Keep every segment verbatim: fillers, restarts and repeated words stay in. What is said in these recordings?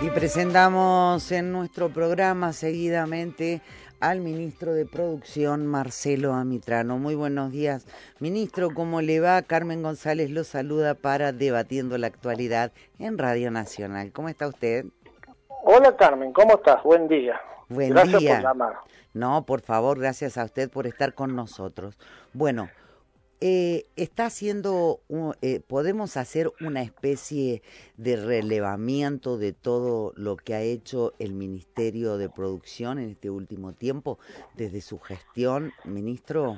Y presentamos en nuestro programa seguidamente al ministro de Producción, Marcelo Amitrano. Muy buenos días, ministro, ¿cómo le va? Carmen González lo saluda para Debatiendo la Actualidad en Radio Nacional. ¿Cómo está usted? Hola Carmen, ¿cómo estás? Buen día. Buen Gracias día. por llamar. No, por favor, gracias a usted por estar con nosotros. Bueno, eh, está haciendo, un, eh, podemos hacer una especie de relevamiento de todo lo que ha hecho el Ministerio de Producción en este último tiempo, desde su gestión, ministro.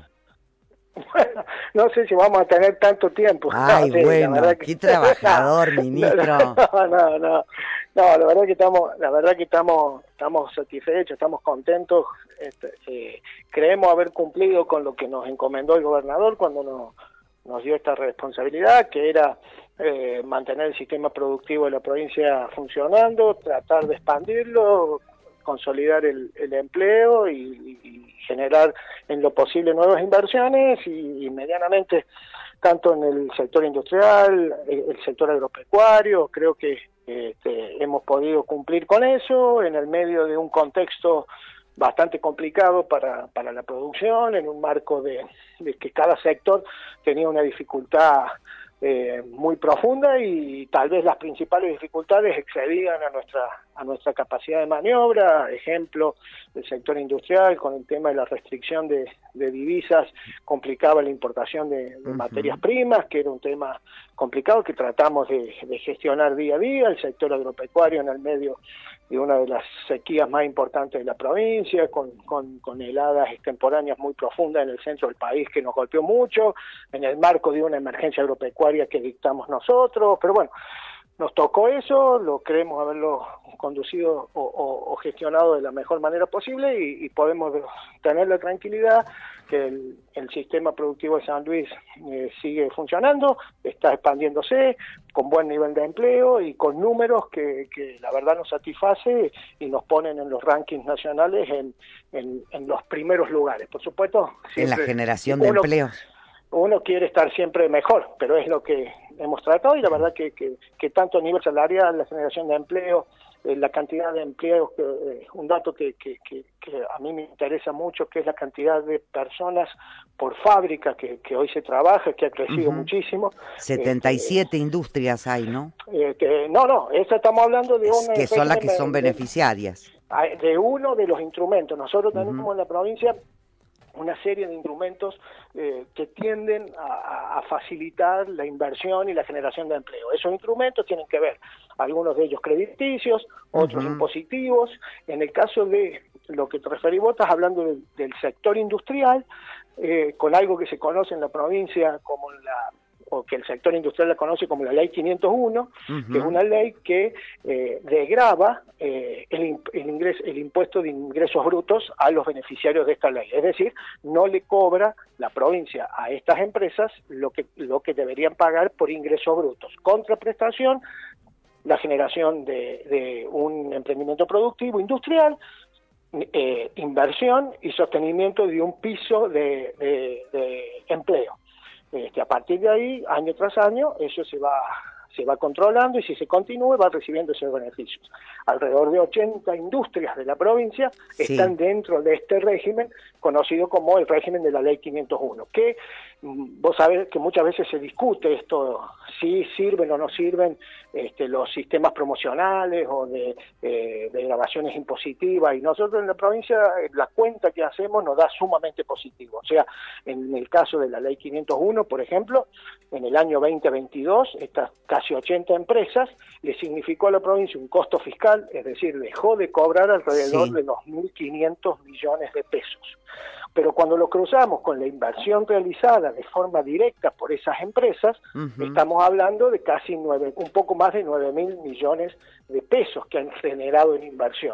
Bueno, no sé si vamos a tener tanto tiempo. Ay, no, sí, bueno, la verdad que... qué trabajador, no, ministro. No, no, no, no, la verdad que estamos, la verdad que estamos, estamos satisfechos, estamos contentos. Este, eh, creemos haber cumplido con lo que nos encomendó el gobernador cuando nos, nos dio esta responsabilidad, que era eh, mantener el sistema productivo de la provincia funcionando, tratar de expandirlo, consolidar el, el empleo y, y generar en lo posible nuevas inversiones y, y medianamente tanto en el sector industrial, el, el sector agropecuario. Creo que este, hemos podido cumplir con eso en el medio de un contexto bastante complicado para, para la producción, en un marco de, de que cada sector tenía una dificultad Eh, muy profunda y tal vez las principales dificultades excedían a nuestra a nuestra capacidad de maniobra. Ejemplo, el sector industrial con el tema de la restricción de, de divisas complicaba la importación de, de uh-huh. materias primas, que era un tema complicado que tratamos de, de gestionar día a día. El sector agropecuario en el medio de una de las sequías más importantes de la provincia, con, con, con heladas extemporáneas muy profundas en el centro del país que nos golpeó mucho, en el marco de una emergencia agropecuaria que dictamos nosotros, pero bueno, nos tocó eso, lo creemos haberlo conducido o, o, o gestionado de la mejor manera posible y, y podemos tener la tranquilidad que el, el sistema productivo de San Luis eh, sigue funcionando, está expandiéndose con buen nivel de empleo y con números que, que la verdad nos satisface y nos ponen en los rankings nacionales en, en, en los primeros lugares. Por supuesto, en la generación de uno, empleos. Uno quiere estar siempre mejor, pero es lo que hemos tratado y la verdad que, que, que tanto a nivel salarial, la generación de empleo, eh, la cantidad de empleos, que, eh, un dato que, que, que, que a mí me interesa mucho, que es la cantidad de personas por fábrica que, que hoy se trabaja, que ha crecido uh-huh. muchísimo. setenta y siete eh, industrias hay, ¿no? Eh, que, no, no, esta estamos hablando de una... Que son las que son beneficiarias. De, de uno de los instrumentos. Nosotros uh-huh. tenemos en la provincia una serie de instrumentos eh, que tienden a, a facilitar la inversión y la generación de empleo. Esos instrumentos tienen que ver, algunos de ellos crediticios, otros uh-huh. impositivos. En el caso de lo que te referí vos, estás hablando de, del sector industrial, eh, con algo que se conoce en la provincia como la o que el sector industrial la conoce como la ley quinientos uno, uh-huh. que es una ley que eh, degrava eh, el, el, ingreso, el impuesto de ingresos brutos a los beneficiarios de esta ley. Es decir, no le cobra la provincia a estas empresas lo que, lo que deberían pagar por ingresos brutos. Contraprestación, la generación de, de un emprendimiento productivo industrial, eh, inversión y sostenimiento de un piso de, de, de empleo. Este, a partir de ahí, año tras año, eso se va se va controlando y si se continúa va recibiendo esos beneficios. Alrededor de ochenta industrias de la provincia sí. están dentro de este régimen conocido como el régimen de la ley quinientos uno, que vos sabés que muchas veces se discute esto, si sirven o no sirven este, los sistemas promocionales o de, eh, de grabaciones impositivas, y nosotros en la provincia la cuenta que hacemos nos da sumamente positivo. O sea, en el caso de la ley quinientos uno, por ejemplo, en el año veinte veintidós, estas casi ochenta empresas le significó a la provincia un costo fiscal, es decir, dejó de cobrar alrededor sí. de dos mil quinientos millones de pesos. Pero cuando lo cruzamos con la inversión realizada de forma directa por esas empresas, uh-huh. estamos hablando de casi nueve, un poco más de nueve mil millones de pesos que han generado en inversión.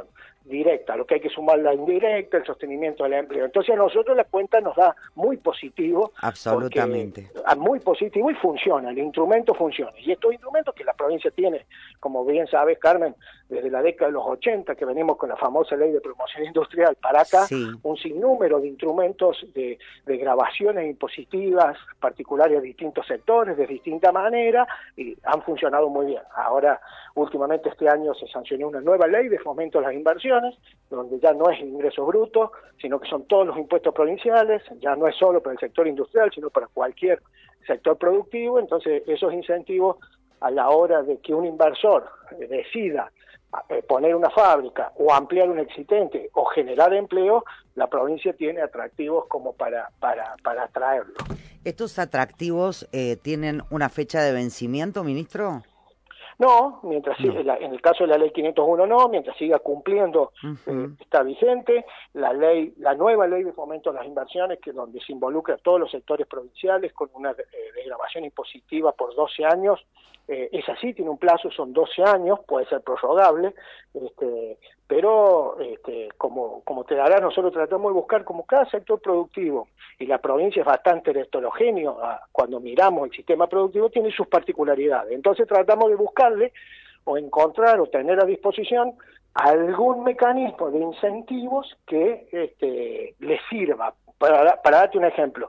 directa, lo que hay que sumar la indirecta, el sostenimiento del empleo. Entonces a nosotros la cuenta nos da muy positivo. Absolutamente. Porque, muy positivo y funciona, el instrumento funciona. Y estos instrumentos que la provincia tiene, como bien sabes, Carmen, desde la década de los ochenta, que venimos con la famosa ley de promoción industrial para acá, sí. un sinnúmero de instrumentos de, de grabaciones impositivas particulares de distintos sectores, de distinta manera, y han funcionado muy bien. Ahora, últimamente este año se sancionó una nueva ley de fomento a las inversiones, donde ya no es ingreso bruto, sino que son todos los impuestos provinciales, ya no es solo para el sector industrial, sino para cualquier sector productivo. Entonces esos incentivos, a la hora de que un inversor decida poner una fábrica o ampliar un existente o generar empleo, la provincia tiene atractivos como para, para, para atraerlo. ¿Estos atractivos eh, tienen una fecha de vencimiento, ministro? No, mientras no. siga, en el caso de la ley quinientos uno no, mientras siga cumpliendo, uh-huh. eh, está vigente. La ley, la nueva ley de fomento a las inversiones, que donde se involucra a todos los sectores provinciales con una eh, desgravación impositiva por doce años, eh, es así, tiene un plazo, son doce años, puede ser prorrogable, este, pero este, como, como te darás, nosotros tratamos de buscar como cada sector productivo, y la provincia es bastante heterogéneo, cuando miramos el sistema productivo tiene sus particularidades, entonces tratamos de buscarle o encontrar o tener a disposición algún mecanismo de incentivos que este, les sirva. Para, para darte un ejemplo,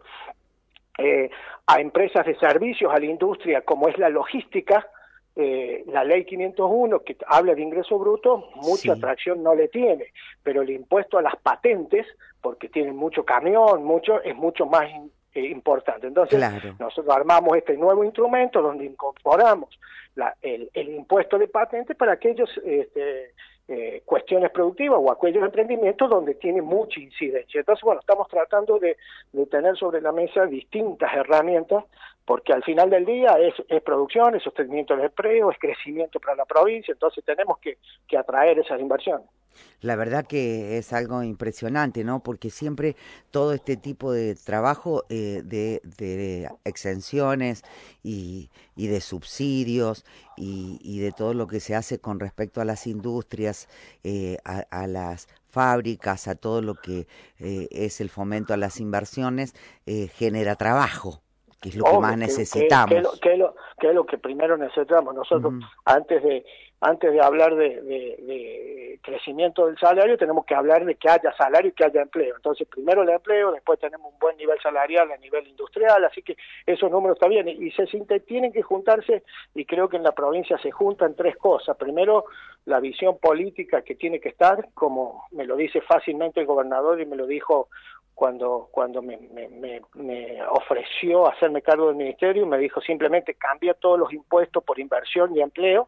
eh, a empresas de servicios, a la industria como es la logística, Eh, la ley quinientos uno, que habla de ingreso bruto, mucha sí. atracción no le tiene, pero el impuesto a las patentes, porque tienen mucho camión, mucho es mucho más in, eh, importante. Entonces, claro. nosotros armamos este nuevo instrumento donde incorporamos la, el, el impuesto de patentes para aquellos este, eh, cuestiones productivas o aquellos emprendimientos donde tiene mucha incidencia. Entonces, bueno, estamos tratando de, de tener sobre la mesa distintas herramientas, porque al final del día es, es producción, es sostenimiento del empleo, es crecimiento para la provincia, entonces tenemos que, que atraer esas inversiones. La verdad que es algo impresionante, ¿no? Porque siempre todo este tipo de trabajo eh, de, de exenciones y, y de subsidios y, y de todo lo que se hace con respecto a las industrias, eh, a, a las fábricas, a todo lo que eh, es el fomento a las inversiones, eh, genera trabajo, que es lo Obvio, que más necesitamos. Que, que, que, que, lo, que es lo que primero necesitamos. Nosotros, uh-huh. antes de antes de hablar de, de, de crecimiento del salario, tenemos que hablar de que haya salario y que haya empleo. Entonces, primero el empleo, después tenemos un buen nivel salarial a nivel industrial, así que esos números están bien. Y se tienen que juntarse, y creo que en la provincia se juntan tres cosas. Primero, la visión política que tiene que estar, como me lo dice fácilmente el gobernador y me lo dijo cuando cuando me, me, me, me ofreció hacerme cargo del ministerio, me dijo simplemente cambia todos los impuestos por inversión y empleo,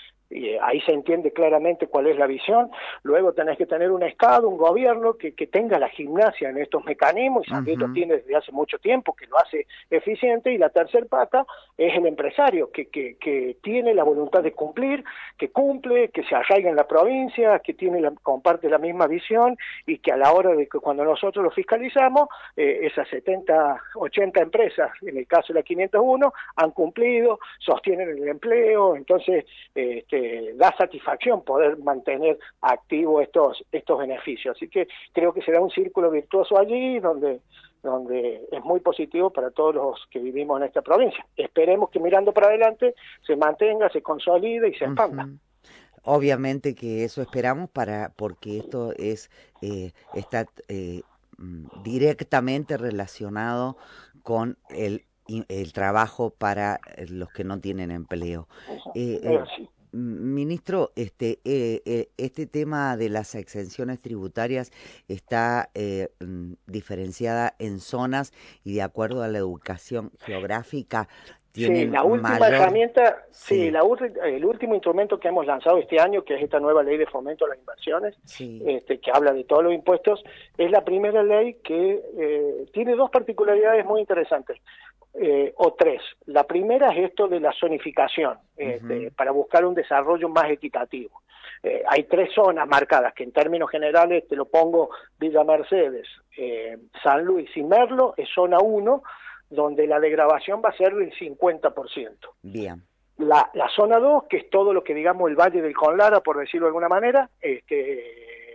y ahí se entiende claramente cuál es la visión. Luego tenés que tener un Estado, un gobierno que, que tenga la gimnasia en estos mecanismos, y también uh-huh. lo tiene desde hace mucho tiempo, que lo hace eficiente. Y la tercer pata es el empresario, que, que, que tiene la voluntad de cumplir, que cumple, que se arraiga en la provincia, que tiene la, comparte la misma visión, y que a la hora de que cuando nosotros lo fiscalizamos, eh, esas setenta, ochenta empresas, en el caso de la quinientos uno, han cumplido, sostienen el empleo. Entonces, eh, que da satisfacción poder mantener activos estos estos beneficios. Así que creo que será un círculo virtuoso allí donde donde es muy positivo para todos los que vivimos en esta provincia. Esperemos que mirando para adelante se mantenga, se consolide y se expanda. Uh-huh. Obviamente que eso esperamos, para porque esto es eh, está eh, directamente relacionado con el el trabajo para los que no tienen empleo. Eh, eh, sí. Ministro, este eh, eh, este tema de las exenciones tributarias está eh, diferenciada en zonas y de acuerdo a la educación geográfica. Sí, la última mayor... herramienta, sí, sí la, el último instrumento que hemos lanzado este año, que es esta nueva ley de fomento a las inversiones, sí. este, que habla de todos los impuestos, es la primera ley que eh, tiene dos particularidades muy interesantes. Eh, o tres. La primera es esto de la zonificación, eh, uh-huh. de, para buscar un desarrollo más equitativo. Eh, hay tres zonas marcadas, que en términos generales te lo pongo: Villa Mercedes, eh, San Luis y Merlo, es zona uno, donde la degradación va a ser del cincuenta por ciento. Bien. La, la zona dos, que es todo lo que digamos el Valle del Conlara, por decirlo de alguna manera, este,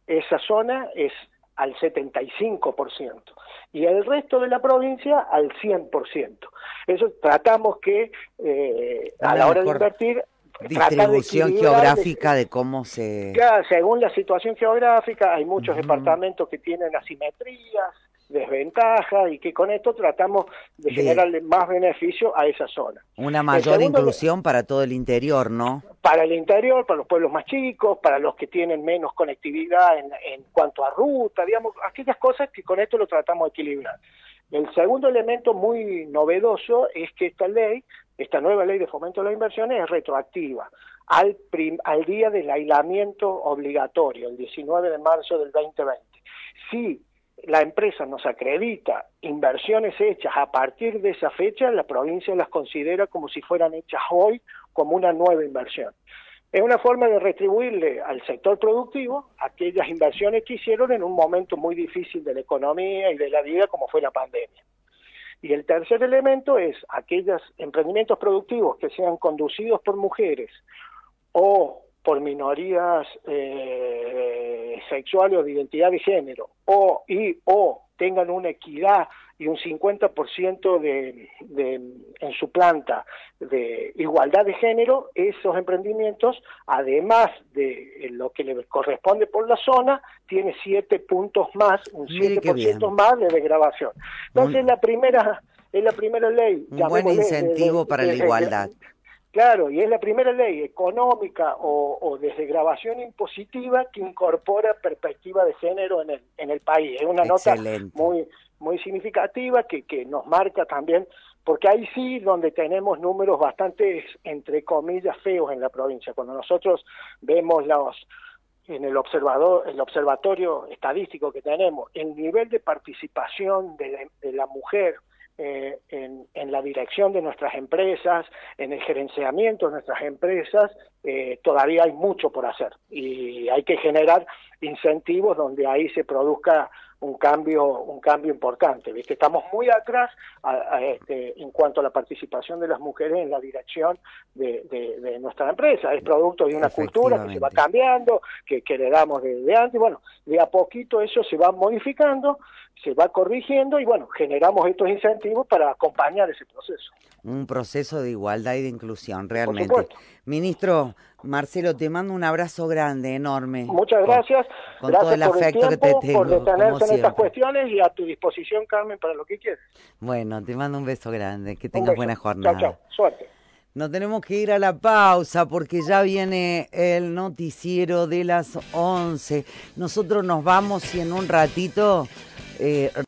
esa zona es al setenta y cinco por ciento y el resto de la provincia al cien por ciento. Eso tratamos que eh, a la hora de invertir, distribución de geográfica de cómo se... Claro, según la situación geográfica, hay muchos uh-huh. departamentos que tienen asimetrías, desventajas, y que con esto tratamos de Bien. generarle más beneficio a esa zona. Una mayor segundo, inclusión para todo el interior, ¿no? Para el interior, para los pueblos más chicos, para los que tienen menos conectividad en, en cuanto a ruta, digamos, aquellas cosas que con esto lo tratamos de equilibrar. El segundo elemento muy novedoso es que esta ley, esta nueva ley de fomento de las inversiones es retroactiva al, prim, al día del aislamiento obligatorio, el diecinueve de marzo del veinte veinte. Si la empresa nos acredita inversiones hechas a partir de esa fecha, la provincia las considera como si fueran hechas hoy, como una nueva inversión. Es una forma de retribuirle al sector productivo aquellas inversiones que hicieron en un momento muy difícil de la economía y de la vida como fue la pandemia. Y el tercer elemento es aquellos emprendimientos productivos que sean conducidos por mujeres o por minorías eh, sexuales o de identidad de género, o y o tengan una equidad y un cincuenta por ciento de, de, en su planta de igualdad de género, esos emprendimientos, además de lo que les corresponde por la zona, tiene siete puntos más, un siete por ciento más de desgravación. Entonces, un, la primera, es la primera ley. Un buen incentivo de, de, para de, la igualdad. De, Claro, y es la primera ley económica o, o de desgravación impositiva que incorpora perspectiva de género en el en el país. Es una Excelente. nota muy muy significativa que, que nos marca también, porque ahí sí donde tenemos números bastante, entre comillas, feos en la provincia. Cuando nosotros vemos los en el observador, el observatorio estadístico que tenemos, el nivel de participación de la, de la mujer Eh, en, en la dirección de nuestras empresas, en el gerenciamiento de nuestras empresas, eh, todavía hay mucho por hacer y hay que generar incentivos donde ahí se produzca un cambio un cambio importante, ¿viste? Estamos muy atrás a, a este, en cuanto a la participación de las mujeres en la dirección de, de, de nuestra empresa. Es producto de una cultura que se va cambiando, que, que heredamos desde antes. Bueno, de a poquito eso se va modificando, se va corrigiendo y bueno, generamos estos incentivos para acompañar ese proceso. Un proceso de igualdad y de inclusión, realmente. Ministro Marcelo, te mando un abrazo grande, enorme. Muchas gracias. Con, con gracias todo el por afecto el tiempo, que te tengo. Por detenerse en estas cuestiones y a tu disposición, Carmen, para lo que quieras. Bueno, te mando un beso grande, que tengas buena jornada. Chao, chao, suerte. Nos tenemos que ir a la pausa porque ya viene el noticiero de las once. Nosotros nos vamos y en un ratito... Eh,